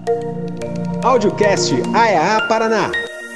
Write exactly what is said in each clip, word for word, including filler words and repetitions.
Audiocast A E A Paraná.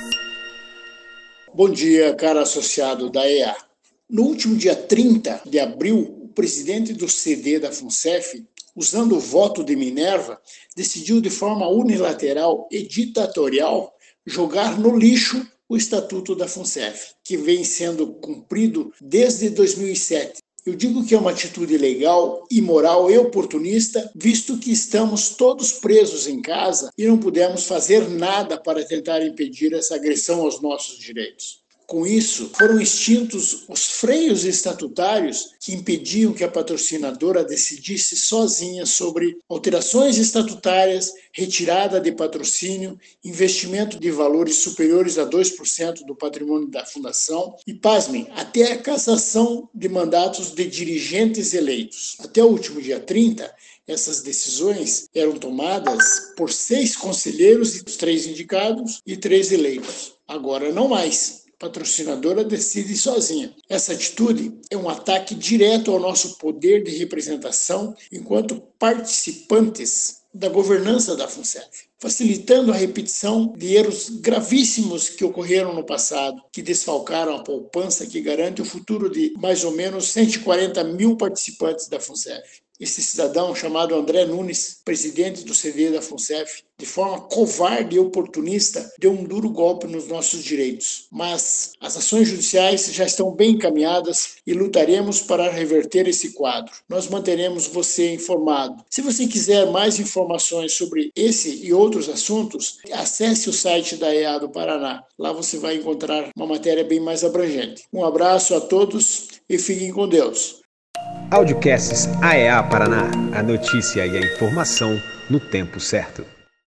Bom dia, cara associado da E A. No último dia trinta de abril, o presidente do C D da FUNCEF, usando o voto de Minerva, decidiu de forma unilateral e ditatorial jogar no lixo o Estatuto da FUNCEF, que vem sendo cumprido desde dois mil e sete. Eu digo que é uma atitude ilegal, imoral e oportunista, visto que estamos todos presos em casa e não pudemos fazer nada para tentar impedir essa agressão aos nossos direitos. Com isso, foram extintos os freios estatutários que impediam que a patrocinadora decidisse sozinha sobre alterações estatutárias, retirada de patrocínio, investimento de valores superiores a dois por cento do patrimônio da fundação e, pasmem, até a cassação de mandatos de dirigentes eleitos. Até o último dia trinta, essas decisões eram tomadas por seis conselheiros, três indicados e três eleitos. Agora não mais. A patrocinadora decide sozinha. Essa atitude é um ataque direto ao nosso poder de representação enquanto participantes da governança da FUNCEF, facilitando a repetição de erros gravíssimos que ocorreram no passado, que desfalcaram a poupança que garante o futuro de mais ou menos cento e quarenta mil participantes da FUNCEF. Esse cidadão, chamado André Nunes, presidente do C D da FUNCEF, de forma covarde e oportunista, deu um duro golpe nos nossos direitos. Mas as ações judiciais já estão bem encaminhadas e lutaremos para reverter esse quadro. Nós manteremos você informado. Se você quiser mais informações sobre esse e outros assuntos, acesse o site da E A do Paraná. Lá você vai encontrar uma matéria bem mais abrangente. Um abraço a todos e fiquem com Deus. Audiocasts A E A Paraná. A notícia e a informação no tempo certo.